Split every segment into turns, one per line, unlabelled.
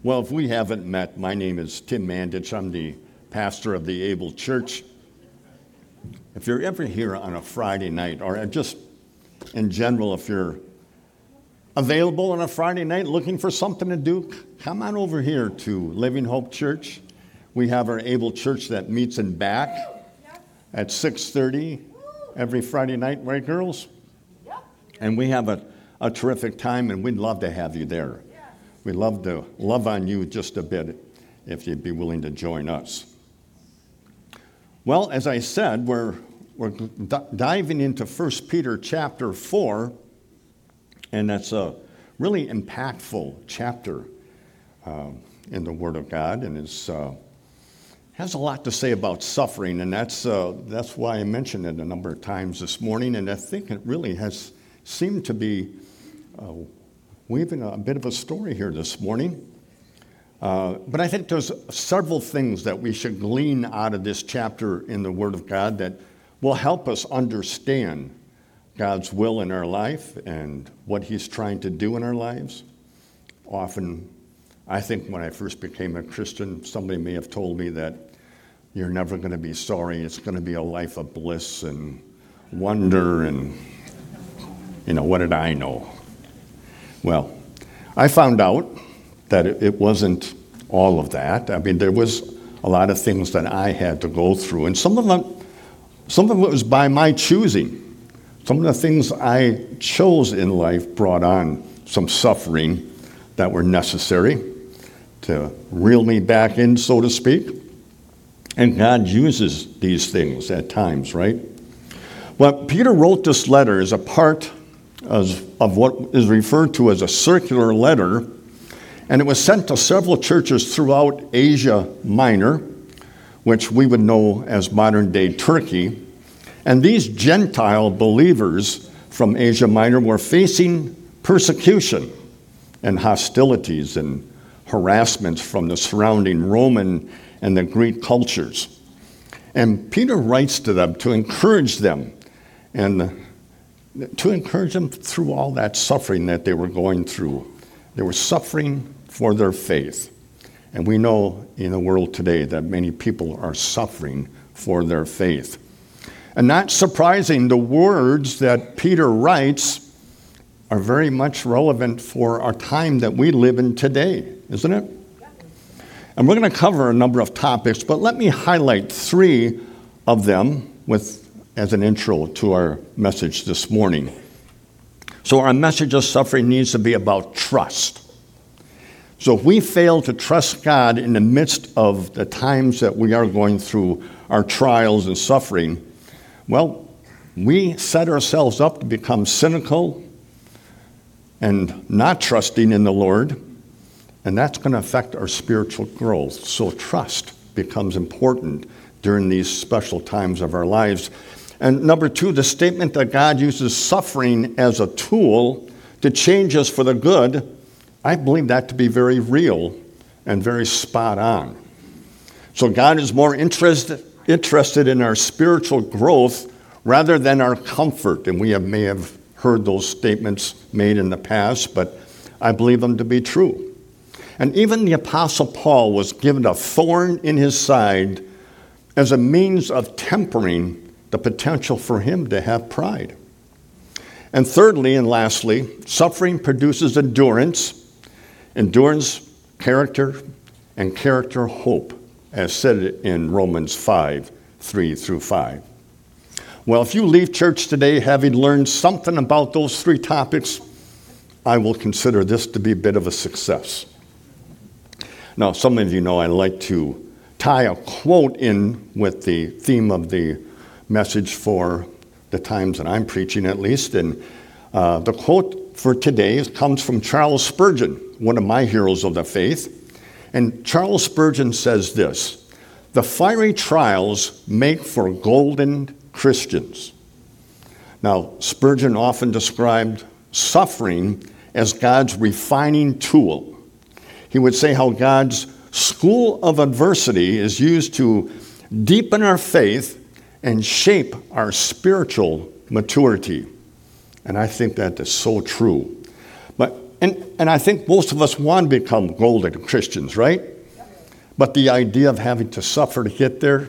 Well, if we haven't met, my name is Tim Mandich. I'm the pastor of the Able Church. If you're ever here on a Friday night, or just in general, if you're available on a Friday night looking for something to do, come on over here to Living Hope Church. We have our Able Church that meets in back at 6:30 every Friday night, right, girls? And we have a terrific time, and we'd love to have you there. We'd love to love on you just a bit if you'd be willing to join us. Well, as I said, we're diving into 1 Peter chapter 4, and that's a really impactful chapter in the Word of God, and it has a lot to say about suffering, and that's why I mentioned it a number of times this morning, and I think it really has seemed to be weaving a bit of a story here this morning. But I think there's several things that we should glean out of this chapter in the Word of God that will help us understand God's will in our life and what He's trying to do in our lives. Often, I think when I first became a Christian, somebody may have told me that you're never going to be sorry. It's going to be a life of bliss and wonder and, what did I know? Well, I found out that it wasn't all of that. I mean, there was a lot of things that I had to go through, and some of it was by my choosing. Some of the things I chose in life brought on some suffering that were necessary to reel me back in, so to speak. And God uses these things at times, right? Well, Peter wrote this letter as a part of what is referred to as a circular letter, and it was sent to several churches throughout Asia Minor, which we would know as modern-day Turkey. And these Gentile believers from Asia Minor were facing persecution and hostilities and harassments from the surrounding Roman and the Greek cultures. And Peter writes to them to encourage them through all that suffering that they were going through. They were suffering for their faith. And we know in the world today that many people are suffering for their faith. And not surprising, the words that Peter writes are very much relevant for our time that we live in today, isn't it? And we're going to cover a number of topics, but let me highlight three of them as an intro to our message this morning. So our message of suffering needs to be about trust. So if we fail to trust God in the midst of the times that we are going through our trials and suffering, well, we set ourselves up to become cynical and not trusting in the Lord, and that's going to affect our spiritual growth. So trust becomes important during these special times of our lives. And number two, the statement that God uses suffering as a tool to change us for the good, I believe that to be very real and very spot on. So God is more interested in our spiritual growth rather than our comfort. And we may have heard those statements made in the past, but I believe them to be true. And even the Apostle Paul was given a thorn in his side as a means of tempering the potential for him to have pride. And thirdly and lastly, suffering produces endurance, character, and character hope, as said in Romans 5:3-5. Well, if you leave church today having learned something about those three topics, I will consider this to be a bit of a success. Now, some of you know I like to tie a quote in with the theme of the message for the times that I'm preaching, at least. And the quote for today comes from Charles Spurgeon, one of my heroes of the faith. And Charles Spurgeon says this: "The fiery trials make for golden Christians." Now, Spurgeon often described suffering as God's refining tool. He would say how God's school of adversity is used to deepen our faith and shape our spiritual maturity. And I think that is so true. But And I think most of us want to become golden Christians, right? But the idea of having to suffer to get there,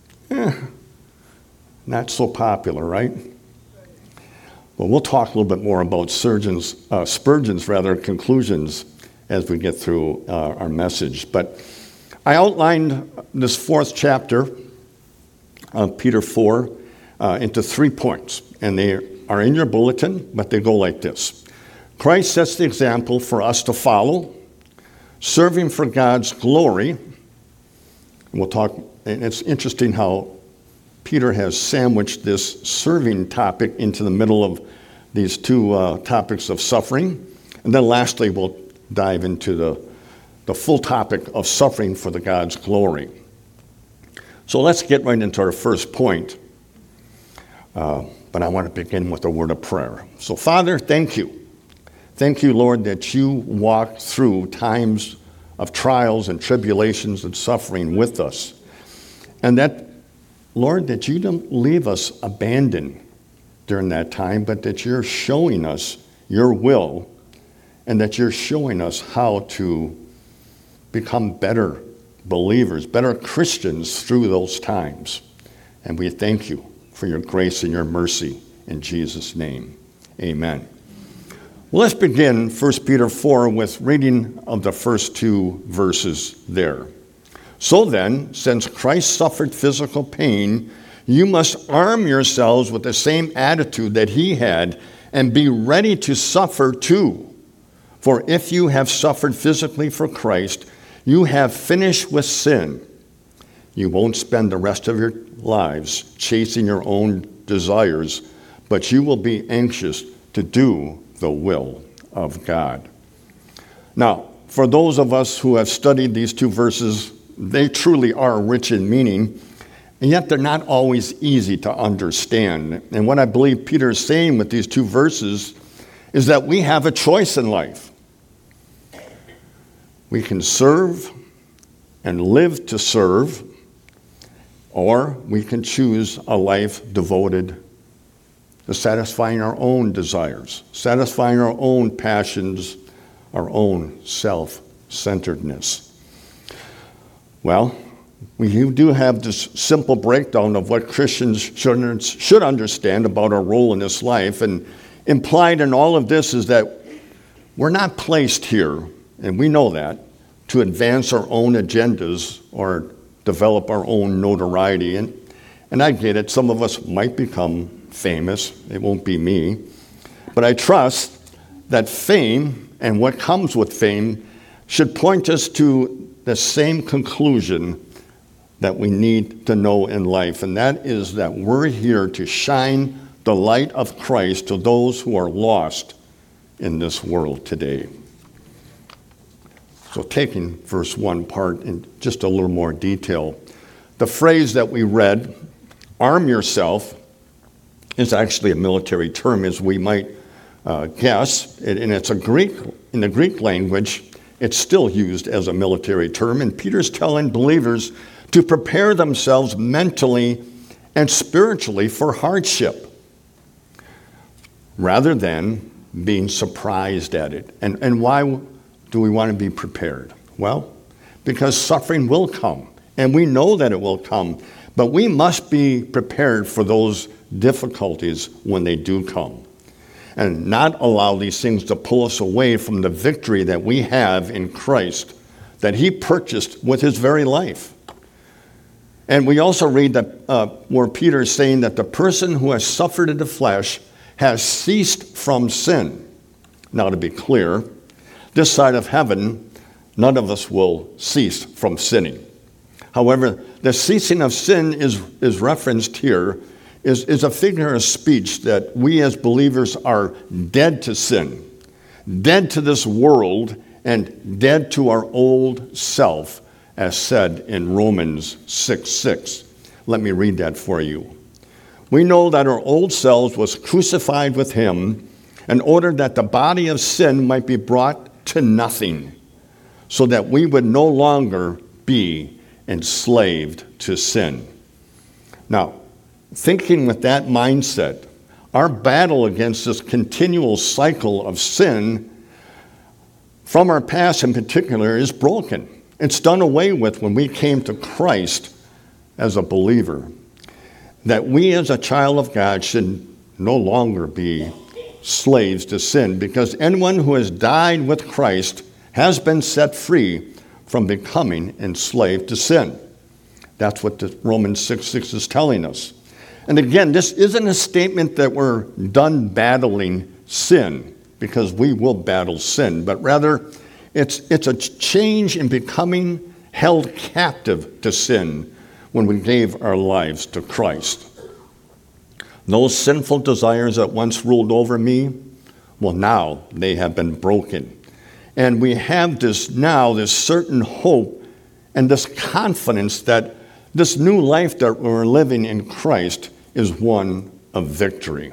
not so popular, right? Well, we'll talk a little bit more about Spurgeon's conclusions as we get through our message. But I outlined this fourth chapter of Peter 4 into 3 points, and they are in your bulletin, but they go like this. Christ sets the example for us to follow, serving for God's glory. And we'll talk, and it's interesting how Peter has sandwiched this serving topic into the middle of these two topics of suffering. And then lastly, we'll dive into the full topic of suffering for the God's glory. So let's get right into our first point. But I want to begin with a word of prayer. So Father, thank you. Thank you, Lord, that you walk through times of trials and tribulations and suffering with us. And that, Lord, that you don't leave us abandoned during that time, but that you're showing us your will and that you're showing us how to become better believers, better Christians through those times. And we thank you for your grace and your mercy in Jesus' name. Amen. Well, let's begin 1 Peter 4 with reading of the first 2 verses there. So then, since Christ suffered physical pain, you must arm yourselves with the same attitude that he had and be ready to suffer too. For if you have suffered physically for Christ, you have finished with sin. You won't spend the rest of your lives chasing your own desires, but you will be anxious to do the will of God. Now, for those of us who have studied these 2 verses, they truly are rich in meaning, and yet they're not always easy to understand. And what I believe Peter is saying with these 2 verses is that we have a choice in life. We can serve and live to serve, or we can choose a life devoted to satisfying our own desires, satisfying our own passions, our own self-centeredness. Well, we do have this simple breakdown of what Christians should understand about our role in this life, and implied in all of this is that we're not placed here, and we know that, to advance our own agendas or develop our own notoriety. And I get it, some of us might become famous. It won't be me. But I trust that fame and what comes with fame should point us to the same conclusion that we need to know in life, and that is that we're here to shine the light of Christ to those who are lost in this world today. So taking verse 1 part in just a little more detail, the phrase that we read, arm yourself, is actually a military term, as we might guess. And it's in the Greek language, it's still used as a military term. And Peter's telling believers to prepare themselves mentally and spiritually for hardship, rather than being surprised at it. And why do we want to be prepared? Well, because suffering will come, and we know that it will come, but we must be prepared for those difficulties when they do come, and not allow these things to pull us away from the victory that we have in Christ, that he purchased with his very life. And we also read that where Peter is saying that the person who has suffered in the flesh has ceased from sin. Now, to be clear, this side of heaven, none of us will cease from sinning. However, the ceasing of sin is referenced here, is a figure of speech that we as believers are dead to sin, dead to this world, and dead to our old self, as said in Romans 6:6. Let me read that for you. We know that our old selves was crucified with him in order that the body of sin might be brought to nothing, so that we would no longer be enslaved to sin. Now, thinking with that mindset, our battle against this continual cycle of sin from our past in particular is broken. It's done away with when we came to Christ as a believer. That we as a child of God should no longer be slaves to sin, because anyone who has died with Christ has been set free from becoming enslaved to sin. That's what the Romans 6:6 is telling us. And again, this isn't a statement that we're done battling sin, because we will battle sin, but rather it's a change in becoming held captive to sin when we gave our lives to Christ. Those sinful desires that once ruled over me, well, now they have been broken. And we have this certain hope and this confidence that this new life that we're living in Christ is one of victory.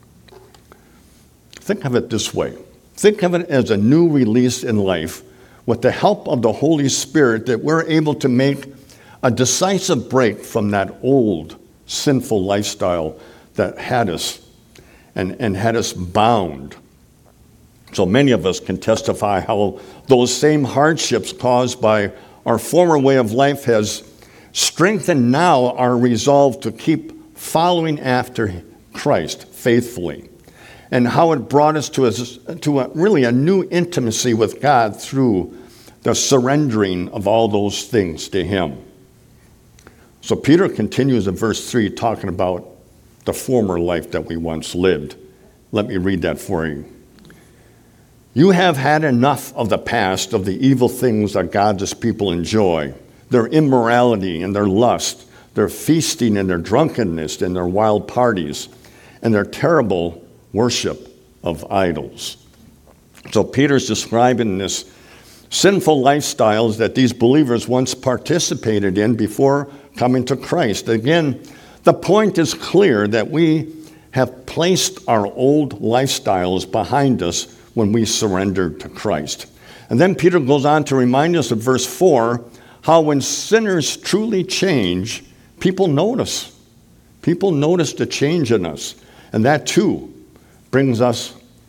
Think of it this way. Think of it as a new release in life with the help of the Holy Spirit, that we're able to make a decisive break from that old sinful lifestyle that had us and had us bound. So many of us can testify how those same hardships caused by our former way of life has strengthened now our resolve to keep following after Christ faithfully, and how it brought us to really a new intimacy with God through the surrendering of all those things to Him. So Peter continues in verse 3 talking about the former life that we once lived. Let me read that for you. You have had enough of the past, of the evil things that God's people enjoy, their immorality and their lust, their feasting and their drunkenness and their wild parties, and their terrible worship of idols. So Peter's describing this sinful lifestyles that these believers once participated in before coming to Christ. Again, the point is clear that we have placed our old lifestyles behind us when we surrendered to Christ. And then Peter goes on to remind us of verse 4, how when sinners truly change, people notice. People notice the change in us. And that too brings on,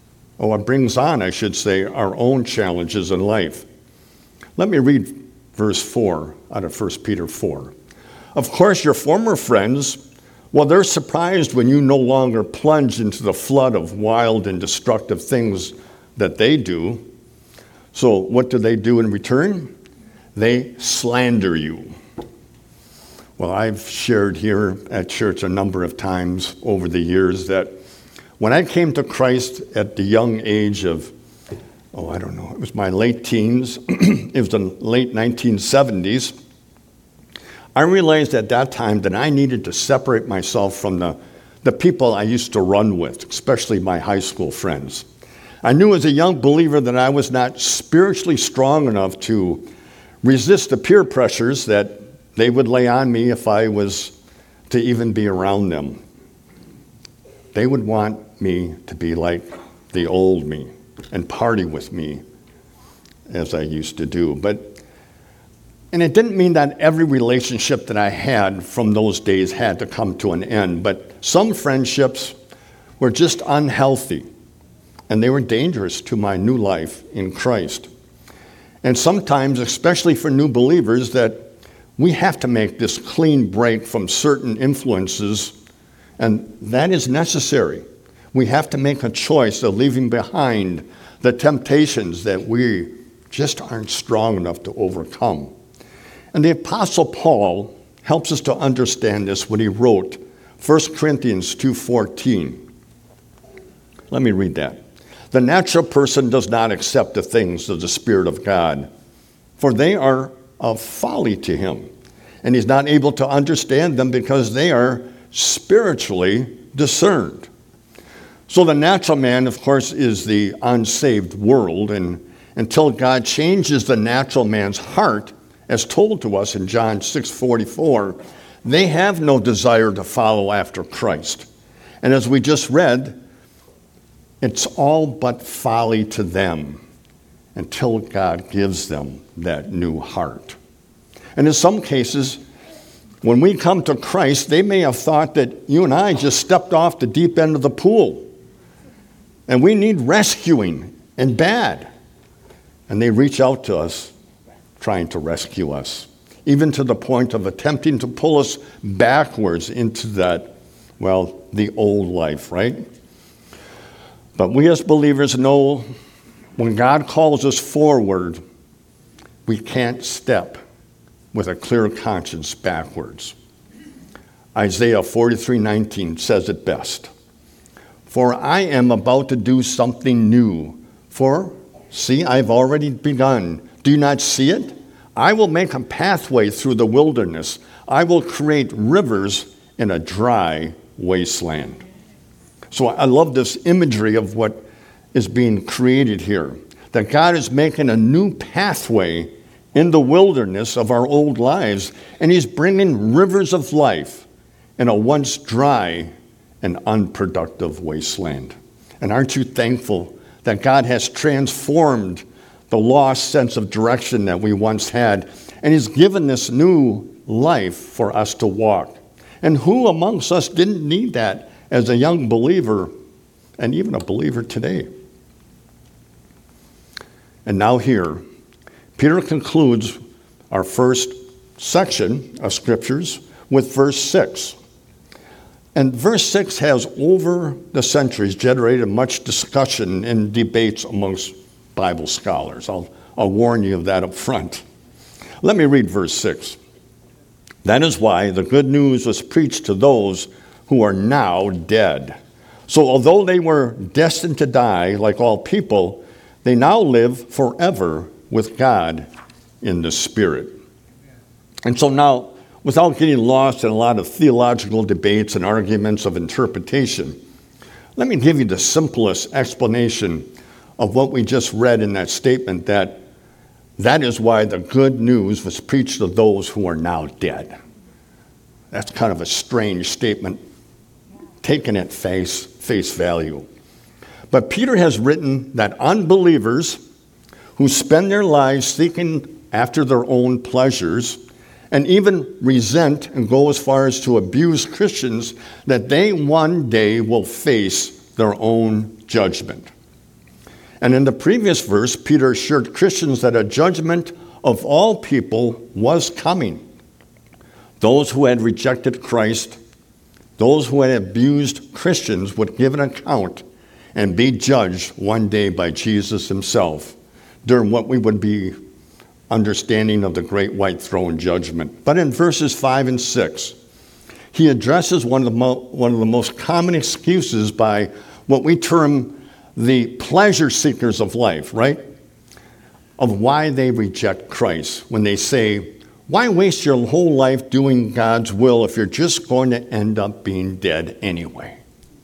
our own challenges in life. Let me read verse 4 out of 1 Peter 4. Of course, your former friends, well, they're surprised when you no longer plunge into the flood of wild and destructive things that they do. So what do they do in return? They slander you. Well, I've shared here at church a number of times over the years that when I came to Christ at the young age of, it was my late teens, it was the late 1970s, I realized at that time that I needed to separate myself from the people I used to run with, especially my high school friends. I knew as a young believer that I was not spiritually strong enough to resist the peer pressures that they would lay on me if I was to even be around them. They would want me to be like the old me and party with me as I used to do. And it didn't mean that every relationship that I had from those days had to come to an end, but some friendships were just unhealthy, and they were dangerous to my new life in Christ. And sometimes, especially for new believers, that we have to make this clean break from certain influences, and that is necessary. We have to make a choice of leaving behind the temptations that we just aren't strong enough to overcome. And the Apostle Paul helps us to understand this when he wrote 1 Corinthians 2:14. Let me read that. The natural person does not accept the things of the Spirit of God, for they are of folly to him, and he's not able to understand them because they are spiritually discerned. So the natural man, of course, is the unsaved world, and until God changes the natural man's heart, as told to us in John 6:44, they have no desire to follow after Christ. And as we just read, it's all but folly to them until God gives them that new heart. And in some cases, when we come to Christ, they may have thought that you and I just stepped off the deep end of the pool, and we need rescuing and bad. And they reach out to us, trying to rescue us, even to the point of attempting to pull us backwards into that, well, the old life, right? But we as believers know when God calls us forward, we can't step with a clear conscience backwards. Isaiah 43:19 says it best. For I am about to do something new. For, see, I've already begun. Do you not see it? I will make a pathway through the wilderness. I will create rivers in a dry wasteland. So I love this imagery of what is being created here. That God is making a new pathway in the wilderness of our old lives. And he's bringing rivers of life in a once dry and unproductive wasteland. And aren't you thankful that God has transformed the lost sense of direction that we once had, and he's given this new life for us to walk? And who amongst us didn't need that as a young believer and even a believer today? And now here, Peter concludes our first section of scriptures with verse 6. And verse 6 has, over the centuries, generated much discussion and debates amongst Bible scholars. I'll warn you of that up front. Let me read verse 6. That is why the good news was preached to those who are now dead. So although they were destined to die like all people, they now live forever with God in the Spirit. And so now, without getting lost in a lot of theological debates and arguments of interpretation, let me give you the simplest explanation of what we just read in that statement, that is why the good news was preached to those who are now dead. That's kind of a strange statement, taken at face value. But Peter has written that unbelievers who spend their lives seeking after their own pleasures and even resent and go as far as to abuse Christians, that they one day will face their own judgment. And in the previous verse, Peter assured Christians that a judgment of all people was coming. Those who had rejected Christ, those who had abused Christians would give an account and be judged one day by Jesus himself during what we would be understanding of the great white throne judgment. But in verses 5 and 6, he addresses one of the most common excuses by what we term the pleasure seekers of life, right? Of why they reject Christ when they say, why waste your whole life doing God's will if you're just going to end up being dead anyway?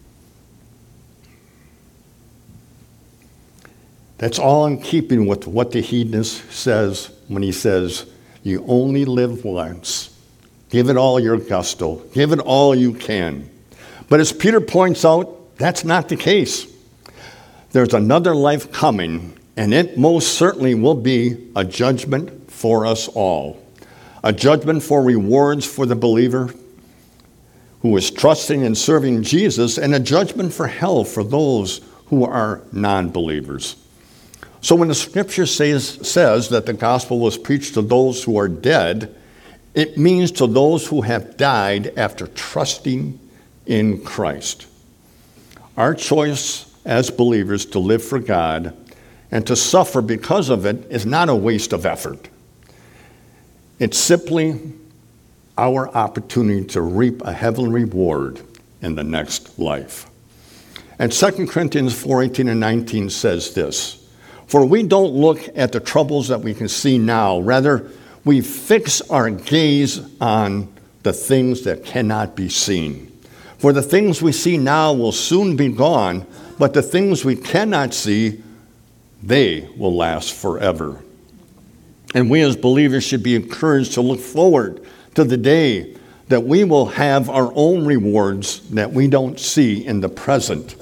That's all in keeping with what the hedonist says when he says, you only live once. Give it all your gusto. Give it all you can. But as Peter points out, that's not the case. There's another life coming, and it most certainly will be a judgment for us all. A judgment for rewards for the believer who is trusting and serving Jesus, and a judgment for hell for those who are non-believers. So when the scripture says that the gospel was preached to those who are dead, it means to those who have died after trusting in Christ. Our choice as believers to live for God and to suffer because of it is not a waste of effort. It's simply our opportunity to reap a heavenly reward in the next life. And 2 Corinthians 4:18 and 19 says this, for we don't look at the troubles that we can see now. Rather, we fix our gaze on the things that cannot be seen. For the things we see now will soon be gone, but the things we cannot see, they will last forever. And we as believers should be encouraged to look forward to the day that we will have our own rewards that we don't see in the present.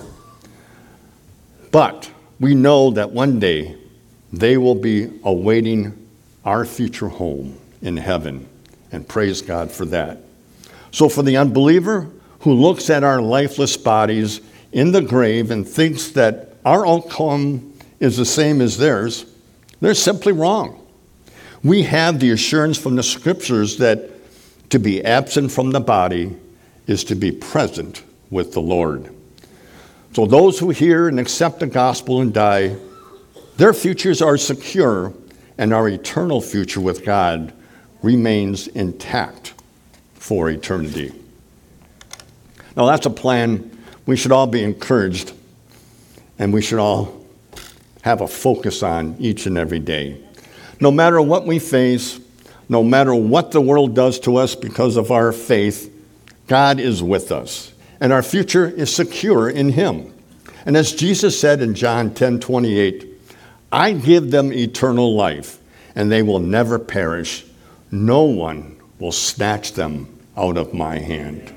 But we know that one day they will be awaiting our future home in heaven, and praise God for that. So for the unbeliever who looks at our lifeless bodies in the grave and thinks that our outcome is the same as theirs, They're simply wrong. We have the assurance from the scriptures that to be absent from the body is to be present with the Lord. So those who hear and accept the gospel and die, their futures are secure, and our eternal future with God remains intact for eternity. Now that's a plan we should all be encouraged, and we should all have a focus on each and every day. No matter what we face, no matter what the world does to us because of our faith, God is with us, and our future is secure in Him. And as Jesus said in John 10:28, I give them eternal life, and they will never perish. No one will snatch them out of my hand.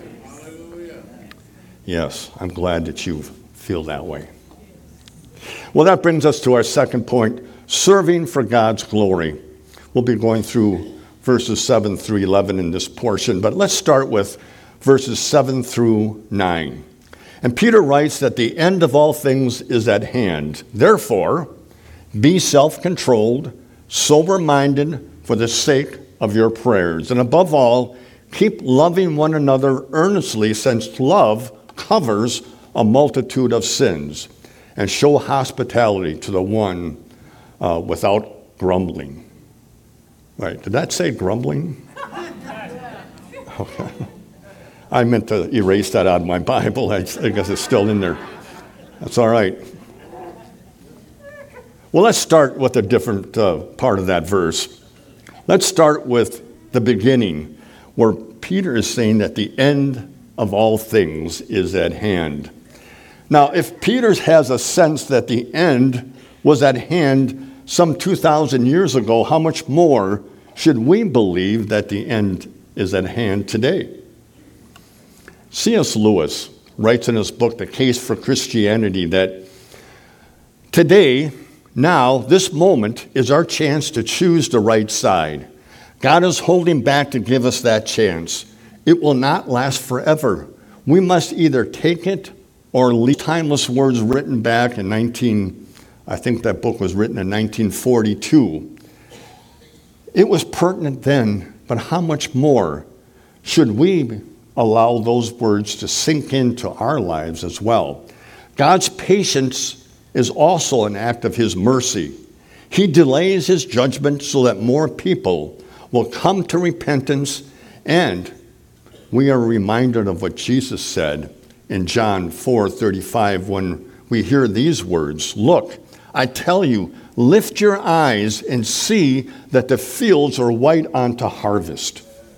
Yes, I'm glad that you feel that way. Well, that brings us to our second point, serving for God's glory. We'll be going through verses 7 through 11 in this portion, but let's start with verses 7 through 9. And Peter writes that the end of all things is at hand. Therefore, be self-controlled, sober-minded for the sake of your prayers. And above all, keep loving one another earnestly, since love covers a multitude of sins, and show hospitality to the one without grumbling. Right, did that say grumbling? Okay. I meant to erase that out of my Bible. I guess it's still in there. That's all right. Well, let's start with a different part of that verse. Let's start with the beginning, where Peter is saying that the end of all things is at hand. Now, if Peter has a sense that the end was at hand some 2,000 years ago, how much more should we believe that the end is at hand today? C.S. Lewis writes in his book, The Case for Christianity, that today, now, this moment is our chance to choose the right side. God is holding back to give us that chance. It will not last forever. We must either take it or leave. Timeless words written back in I think that book was written in 1942. It was pertinent then, but how much more should we allow those words to sink into our lives as well? God's patience is also an act of His mercy. He delays His judgment so that more people will come to repentance, and we are reminded of what Jesus said in John 4:35 when we hear these words, look, I tell you, lift your eyes and see that the fields are white unto harvest.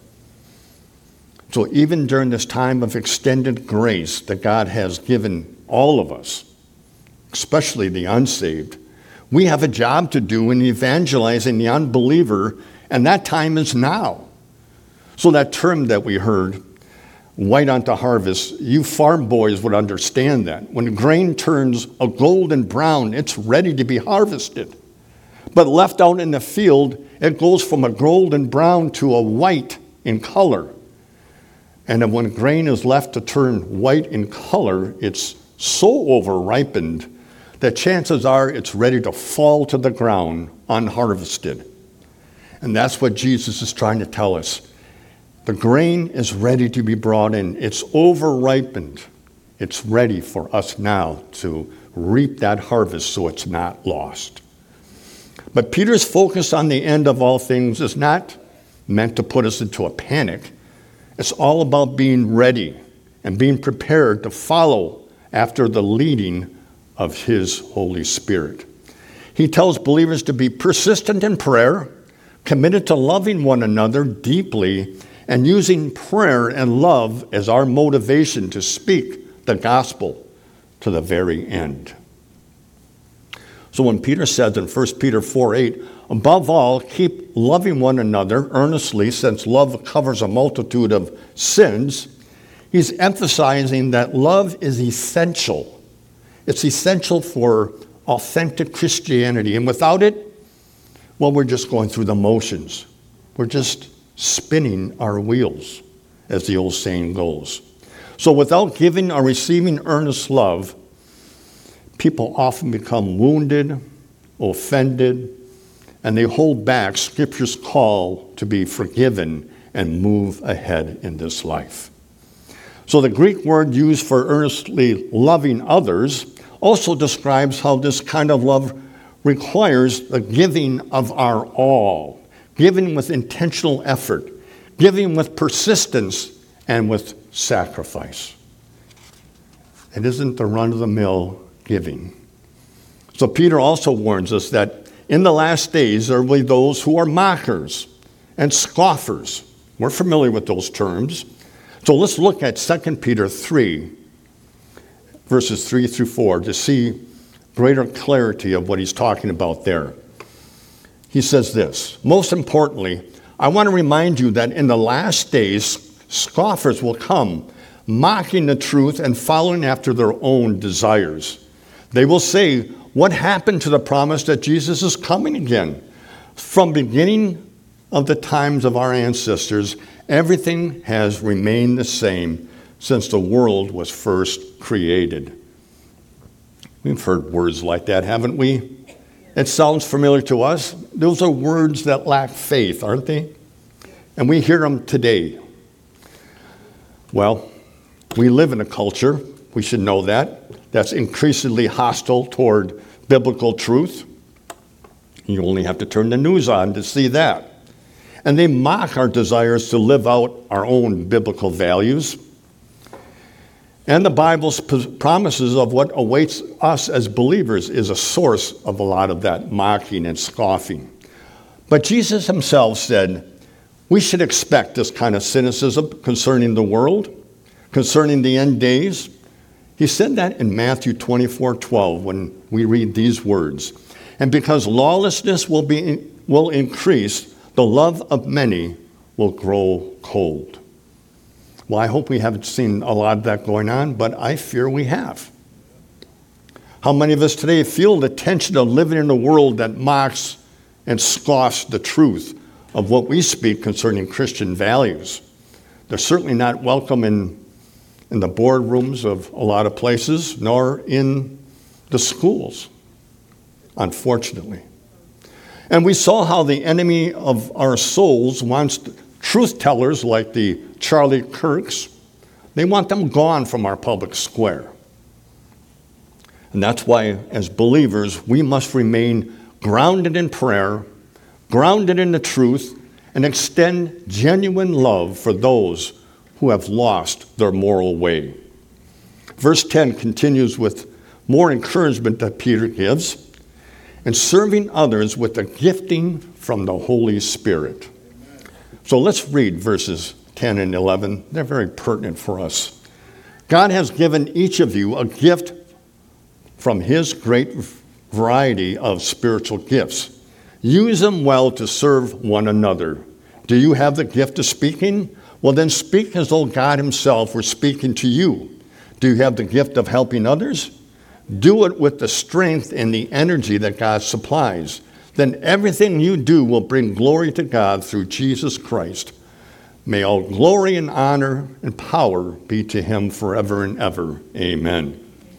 So even during this time of extended grace that God has given all of us, especially the unsaved, we have a job to do in evangelizing the unbeliever, and that time is now. So that term that we heard, white unto harvest, you farm boys would understand that. When grain turns a golden brown, it's ready to be harvested. But left out in the field, it goes from a golden brown to a white in color. And when grain is left to turn white in color, it's so over-ripened that chances are it's ready to fall to the ground unharvested. And that's what Jesus is trying to tell us. The grain is ready to be brought in. It's over-ripened. It's ready for us now to reap that harvest so it's not lost. But Peter's focus on the end of all things is not meant to put us into a panic. It's all about being ready and being prepared to follow after the leading of His Holy Spirit. He tells believers to be persistent in prayer, committed to loving one another deeply, and using prayer and love as our motivation to speak the gospel to the very end. So when Peter says in 1 Peter 4:8, above all, keep loving one another earnestly, since love covers a multitude of sins, he's emphasizing that love is essential. It's essential for authentic Christianity. And without it, well, we're just going through the motions. We're just spinning our wheels, as the old saying goes. So without giving or receiving earnest love, people often become wounded offended, and they hold back Scripture's call to be forgiven and move ahead in this life. So the Greek word used for earnestly loving others also describes how this kind of love requires the giving of our all, giving with intentional effort, giving with persistence, and with sacrifice. It isn't the run-of-the-mill giving. So Peter also warns us that in the last days there will be those who are mockers and scoffers. We're familiar with those terms. So let's look at 2 Peter 3, verses 3 through 4, to see greater clarity of what he's talking about there. He says this, most importantly, I want to remind you that in the last days, scoffers will come, mocking the truth and following after their own desires. They will say, what happened to the promise that Jesus is coming again? From beginning of the times of our ancestors, everything has remained the same since the world was first created. We've heard words like that, haven't we? It sounds familiar to us. Those are words that lack faith, aren't they? And we hear them today. Well, we live in a culture, we should know that, that's increasingly hostile toward biblical truth. You only have to turn the news on to see that. And they mock our desires to live out our own biblical values. And the Bible's promises of what awaits us as believers is a source of a lot of that mocking and scoffing. But Jesus himself said, we should expect this kind of cynicism concerning the world, concerning the end days. He said that in Matthew 24:12 when we read these words. And because lawlessness will increase, the love of many will grow cold. Well, I hope we haven't seen a lot of that going on, but I fear we have. How many of us today feel the tension of living in a world that mocks and scoffs the truth of what we speak concerning Christian values? They're certainly not welcome in the boardrooms of a lot of places, nor in the schools, unfortunately. And we saw how the enemy of our souls wants truth tellers like the Charlie Kirks. They want them gone from our public square. And that's why, as believers, we must remain grounded in prayer, grounded in the truth, and extend genuine love for those who have lost their moral way. Verse 10 continues with more encouragement that Peter gives, and serving others with the gifting from the Holy Spirit. So let's read verses 10 and 11. They're very pertinent for us. God has given each of you a gift from his great variety of spiritual gifts. Use them well to serve one another. Do you have the gift of speaking? Well, then speak as though God himself were speaking to you. Do you have the gift of helping others? Do it with the strength and the energy that God supplies. Then everything you do will bring glory to God through Jesus Christ. May all glory and honor and power be to him forever and ever. Amen.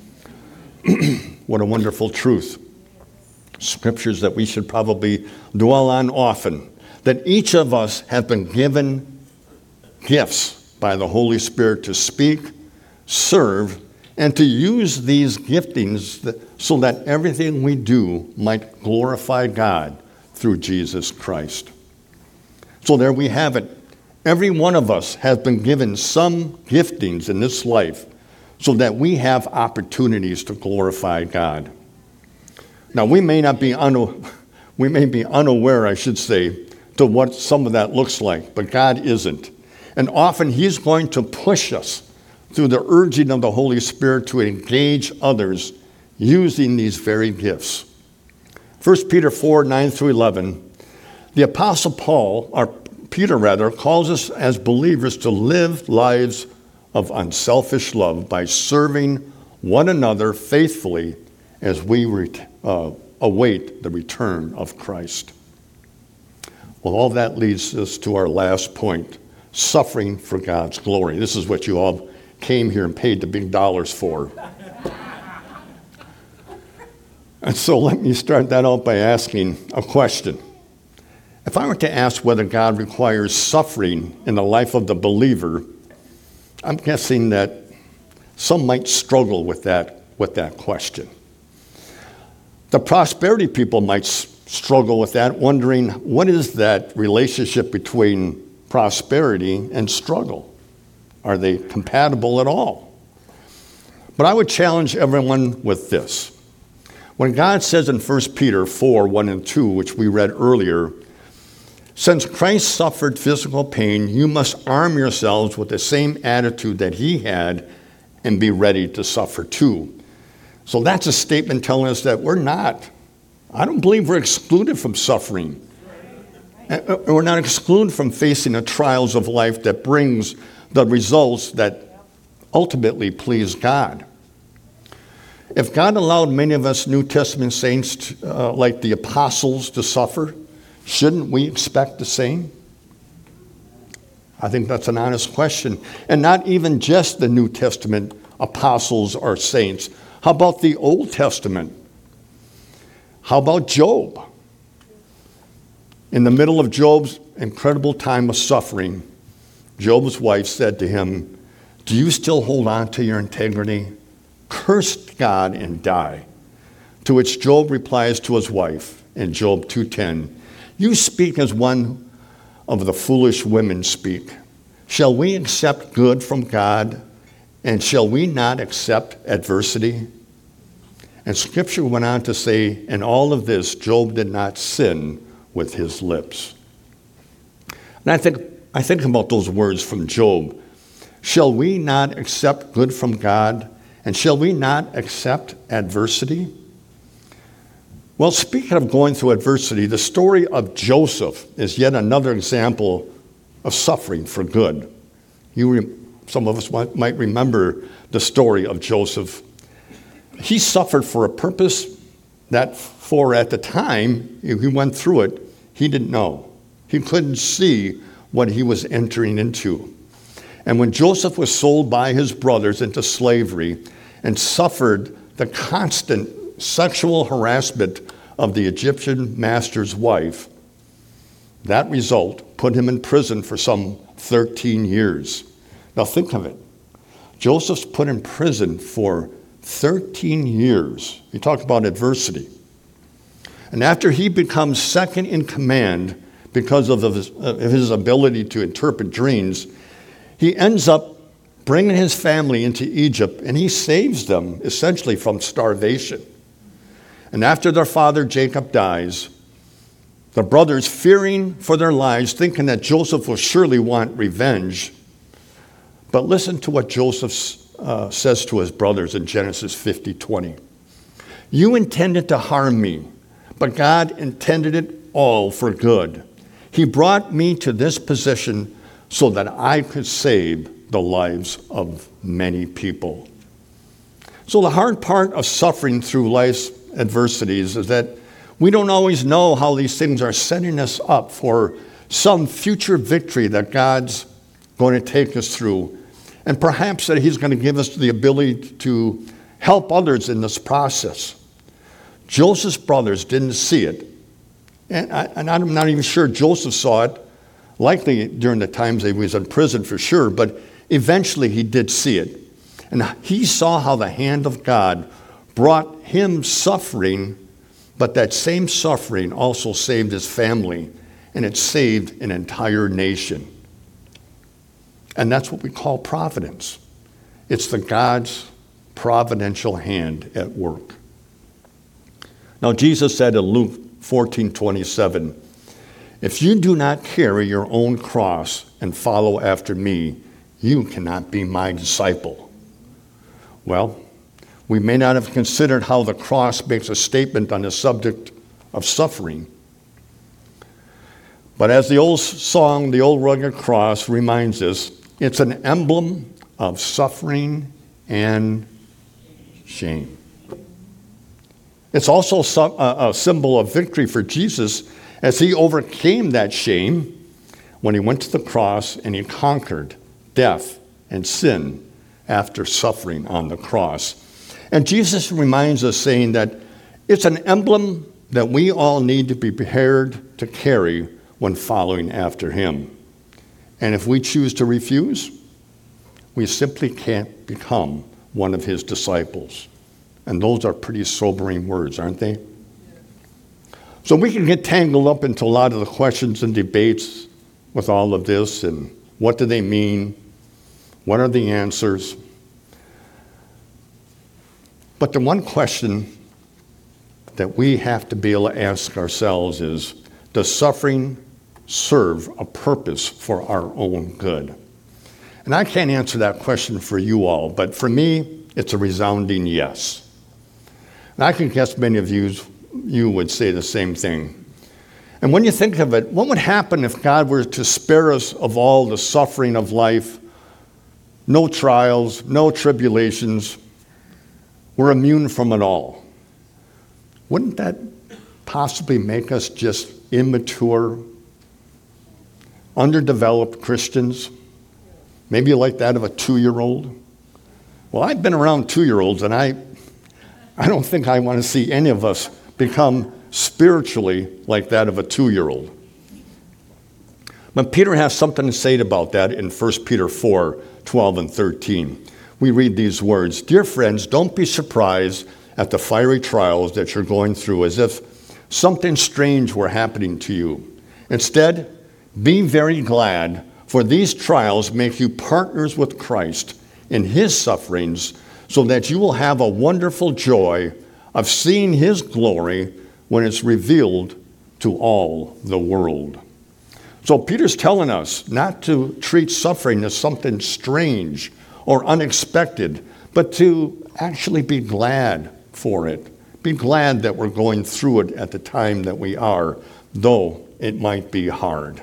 What a wonderful truth. Scriptures that we should probably dwell on often. That each of us have been given gifts by the Holy Spirit to speak, serve, and to use these giftings so that everything we do might glorify God through Jesus Christ. So there we have it. Every one of us has been given some giftings in this life so that we have opportunities to glorify God. Now, we may be unaware, I should say, to what some of that looks like, but God isn't. And often he's going to push us through the urging of the Holy Spirit to engage others using these very gifts. 1 Peter 4, 9 through 11, the Apostle Peter calls us as believers to live lives of unselfish love by serving one another faithfully as we await the return of Christ. Well, all that leads us to our last point, suffering for God's glory. This is what you all came here and paid the big dollars for. And so let me start that out by asking a question. If I were to ask whether God requires suffering in the life of the believer, I'm guessing that some might struggle with that question. The prosperity people might struggle with that, wondering what is that relationship between prosperity and struggle? Are they compatible at all? But I would challenge everyone with this. When God says in 1 Peter 4, 1 and 2, which we read earlier, since Christ suffered physical pain, you must arm yourselves with the same attitude that he had and be ready to suffer too. So that's a statement telling us that I don't believe we're excluded from suffering. We're not excluded from facing the trials of life that brings the results that ultimately please God. If God allowed many of us New Testament saints, like the apostles, to suffer, shouldn't we expect the same? I think that's an honest question. And not even just the New Testament apostles or saints. How about the Old Testament? How about Job? In the middle of Job's incredible time of suffering, Job's wife said to him, "Do you still hold on to your integrity? Curse God and die." To which Job replies to his wife in Job 2:10, "You speak as one of the foolish women speak. Shall we accept good from God, and shall we not accept adversity?" And Scripture went on to say, in all of this, Job did not sin with his lips. And I think about those words from Job. Shall we not accept good from God, and shall we not accept adversity? Well, speaking of going through adversity, the story of Joseph is yet another example of suffering for good. Some of us might remember the story of Joseph. He suffered for a purpose that at the time he went through it, he didn't know. He couldn't see what he was entering into. And when Joseph was sold by his brothers into slavery and suffered the constant sexual harassment of the Egyptian master's wife, that result put him in prison for some 13 years. Now think of it. Joseph's put in prison for 13 years. He talked about adversity. And after he becomes second in command because of his ability to interpret dreams, he ends up bringing his family into Egypt, and he saves them essentially from starvation. And after their father Jacob dies, the brothers, fearing for their lives, thinking that Joseph will surely want revenge. But listen to what Joseph says to his brothers in Genesis 50:20. "You intended to harm me, but God intended it all for good. He brought me to this position so that I could save the lives of many people." So the hard part of suffering through life's adversities is that we don't always know how these things are setting us up for some future victory that God's going to take us through. And perhaps that he's going to give us the ability to help others in this process. Joseph's brothers didn't see it. And I'm not even sure Joseph saw it, likely during the times that he was in prison for sure, but eventually he did see it. And he saw how the hand of God brought him suffering, but that same suffering also saved his family, and it saved an entire nation. And that's what we call providence. It's the God's providential hand at work. Now, Jesus said in Luke 14:27, "If you do not carry your own cross and follow after me, you cannot be my disciple." Well, we may not have considered how the cross makes a statement on the subject of suffering. But as the old song, "The Old Rugged Cross," reminds us, it's an emblem of suffering and shame. It's also a symbol of victory for Jesus as he overcame that shame when he went to the cross and he conquered death and sin after suffering on the cross. And Jesus reminds us, saying that It's an emblem that we all need to be prepared to carry when following after him. And if we choose to refuse, we simply can't become one of his disciples. And those are pretty sobering words, aren't they? So we can get tangled up into a lot of the questions and debates with all of this, and what do they mean? What are the answers? But the one question that we have to be able to ask ourselves is, does suffering serve a purpose for our own good? And I can't answer that question for you all, but for me, it's a resounding yes. And I can guess many of you would say the same thing. And when you think of it, what would happen if God were to spare us of all the suffering of life? No trials, no tribulations. We're immune from it all. Wouldn't that possibly make us just immature, underdeveloped Christians? Maybe like that of a 2-year-old? Well, I've been around 2-year-olds, and I don't think I want to see any of us become spiritually like that of a 2-year-old. But Peter has something to say about that in 1 Peter 4, 12 and 13. We read these words, "Dear friends, don't be surprised at the fiery trials that you're going through as if something strange were happening to you. Instead, be very glad, for these trials make you partners with Christ in his sufferings, so that you will have a wonderful joy of seeing his glory when it's revealed to all the world." So Peter's telling us not to treat suffering as something strange or unexpected, but to actually be glad for it. Be glad that we're going through it at the time that we are, though it might be hard.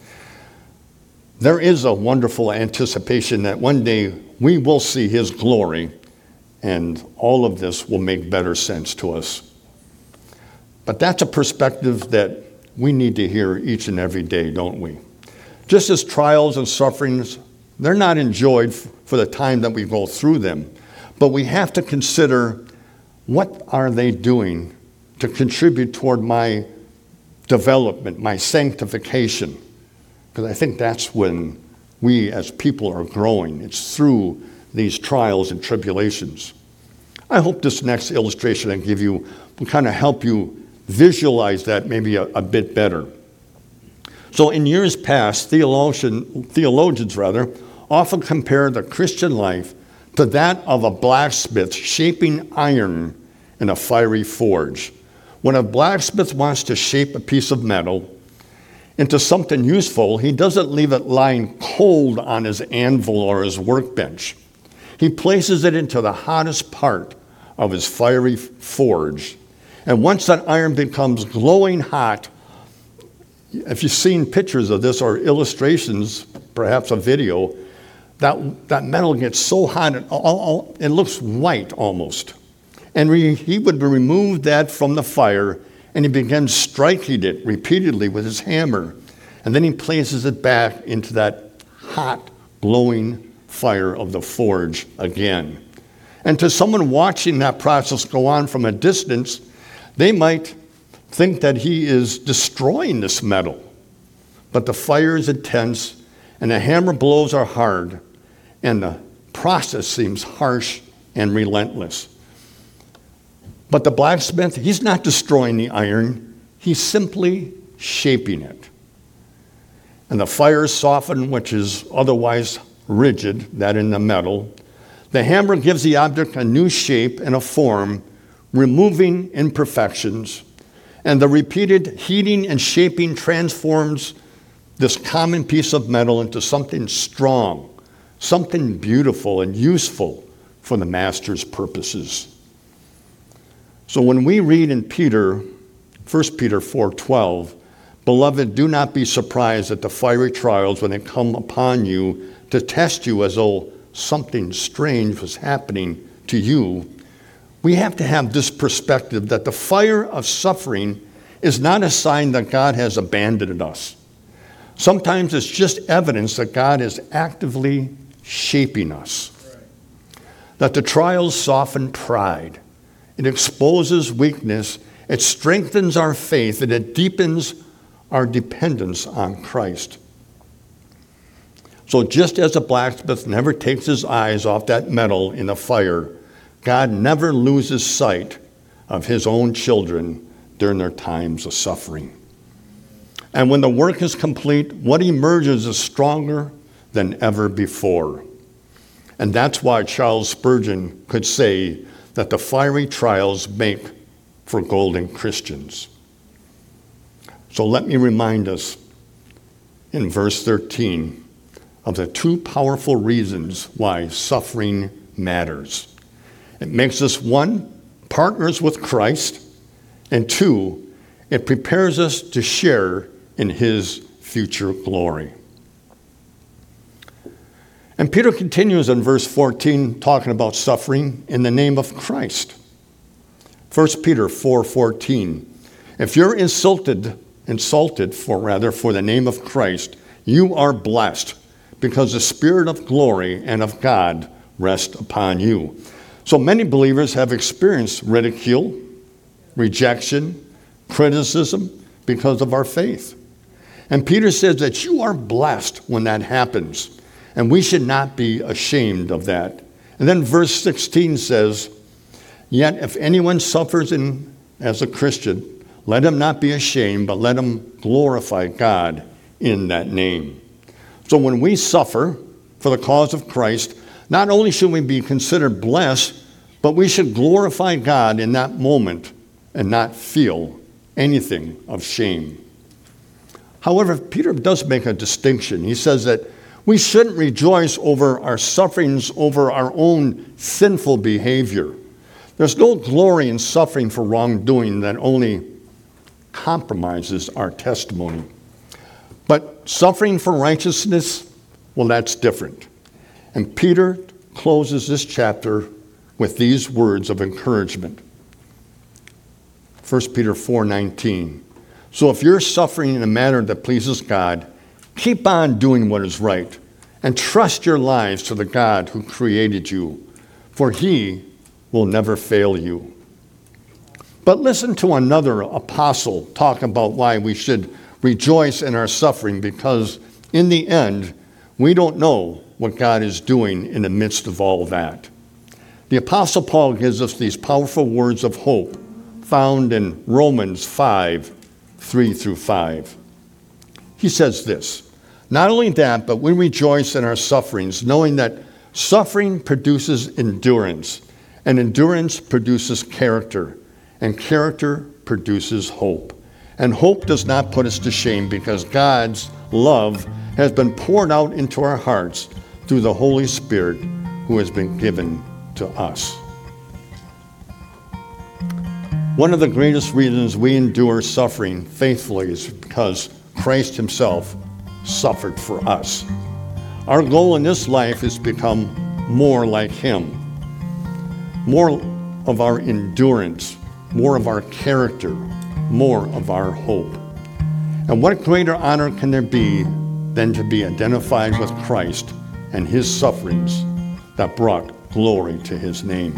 There is a wonderful anticipation that one day we will see his glory, and all of this will make better sense to us. But that's a perspective that we need to hear each and every day, don't we? Just as trials and sufferings, they're not enjoyed for the time that we go through them, but we have to consider, what are they doing to contribute toward my development, my sanctification? Because I think that's when we as people are growing. It's through these trials and tribulations. I hope this next illustration I give you will kind of help you visualize that maybe a bit better. So in years past, theologians often compare the Christian life to that of a blacksmith shaping iron in a fiery forge. When a blacksmith wants to shape a piece of metal into something useful, he doesn't leave it lying cold on his anvil or his workbench. He places it into the hottest part of his fiery forge. And once that iron becomes glowing hot, if you've seen pictures of this or illustrations, perhaps a video, that metal gets so hot, it looks white almost. And he would remove that from the fire, and he begins striking it repeatedly with his hammer. And then he places it back into that hot, glowing fire of the forge again. And to someone watching that process go on from a distance, they might think that he is destroying this metal. But the fire is intense, and the hammer blows are hard, and the process seems harsh and relentless. But the blacksmith, he's not destroying the iron, he's simply shaping it. And the fire is softened, which is otherwise rigid, that in the metal. The hammer gives the object a new shape and a form, removing imperfections. And the repeated heating and shaping transforms this common piece of metal into something strong, something beautiful and useful for the master's purposes. So when we read in 1 Peter 4:12, "Beloved, do not be surprised at the fiery trials when they come upon you to test you as though something strange was happening to you," we have to have this perspective that the fire of suffering is not a sign that God has abandoned us. Sometimes it's just evidence that God is actively shaping us. That the trials soften pride it exposes weakness, it strengthens our faith, and it deepens our dependence on Christ. So just as a blacksmith never takes his eyes off that metal in a fire, God never loses sight of his own children during their times of suffering. And when the work is complete, what emerges is stronger than ever before. And that's why Charles Spurgeon could say that the fiery trials make for golden Christians. So let me remind us in verse 13 of the two powerful reasons why suffering matters. It makes us, one, partners with Christ, and two, it prepares us to share in his future glory. And Peter continues in verse 14 talking about suffering in the name of Christ. 1 Peter 4:14. If you're insulted for the name of Christ, you are blessed, because the Spirit of glory and of God rest upon you. So many believers have experienced ridicule, rejection, criticism because of our faith. And Peter says that you are blessed when that happens, and we should not be ashamed of that. And then verse 16 says, yet if anyone suffers as a Christian, let him not be ashamed, but let him glorify God in that name. So when we suffer for the cause of Christ, not only should we be considered blessed, but we should glorify God in that moment and not feel anything of shame. However, Peter does make a distinction. He says that we shouldn't rejoice over our sufferings over our own sinful behavior. There's no glory in suffering for wrongdoing that only compromises our testimony. But suffering for righteousness, well, that's different. And Peter closes this chapter with these words of encouragement. 1 Peter 4:19. So if you're suffering in a manner that pleases God, keep on doing what is right and trust your lives to the God who created you, for he will never fail you. But listen to another apostle talk about why we should rejoice in our suffering, because in the end, we don't know what God is doing in the midst of all that. The Apostle Paul gives us these powerful words of hope found in Romans 5:3-5. He says this, not only that, but we rejoice in our sufferings, knowing that suffering produces endurance, and endurance produces character, and character produces hope. And hope does not put us to shame, because God's love has been poured out into our hearts through the Holy Spirit who has been given to us. One of the greatest reasons we endure suffering faithfully is because Christ himself suffered for us. Our goal in this life is to become more like him, more of our endurance, more of our character, more of our hope. And what greater honor can there be than to be identified with Christ and his sufferings that brought glory to his name?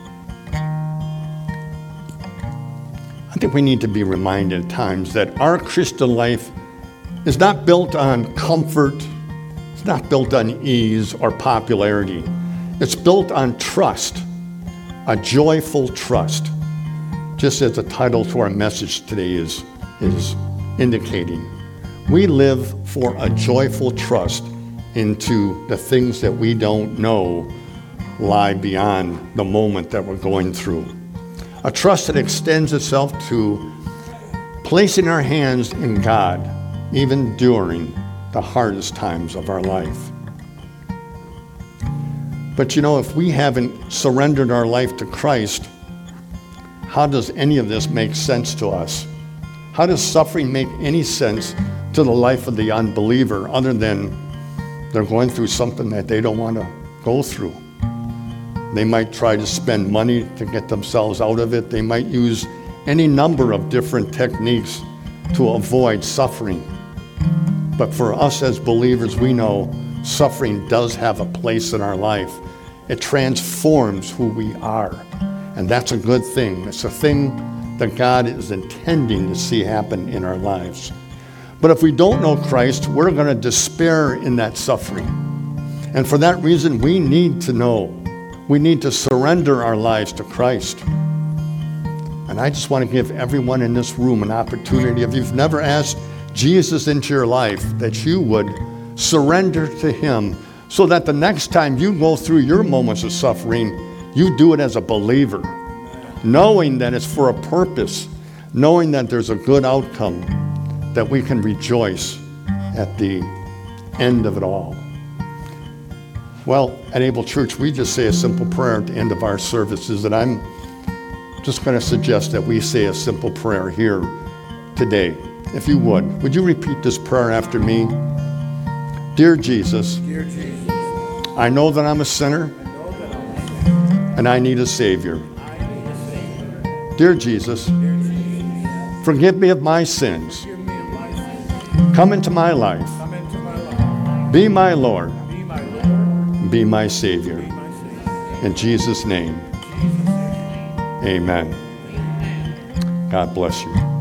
I think we need to be reminded at times that our Christian life is not built on comfort, it's not built on ease or popularity. It's built on trust, a joyful trust, just as the title to our message today is indicating. We live for a joyful trust into the things that we don't know lie beyond the moment that we're going through. A trust that extends itself to placing our hands in God, even during the hardest times of our life. But if we haven't surrendered our life to Christ, how does any of this make sense to us? How does suffering make any sense to the life of the unbeliever other than they're going through something that they don't want to go through? They might try to spend money to get themselves out of it. They might use any number of different techniques to avoid suffering. But for us as believers, we know suffering does have a place in our life. It transforms who we are. And that's a good thing. It's a thing that God is intending to see happen in our lives. But if we don't know Christ, we're going to despair in that suffering. And for that reason, we need to know. We need to surrender our lives to Christ. And I just want to give everyone in this room an opportunity, if you've never asked Jesus into your life, that you would surrender to him so that the next time you go through your moments of suffering, you do it as a believer, knowing that it's for a purpose, knowing that there's a good outcome, that we can rejoice at the end of it all. Well, at Able Church, we just say a simple prayer at the end of our services, and I'm just going to suggest that we say a simple prayer here today. If you would you repeat this prayer after me? Dear Jesus, I know that I'm a sinner and I need a Savior. Dear Jesus, forgive me of my sins. Come into my life. Be my Lord. Be my Savior. In Jesus' name, amen. God bless you.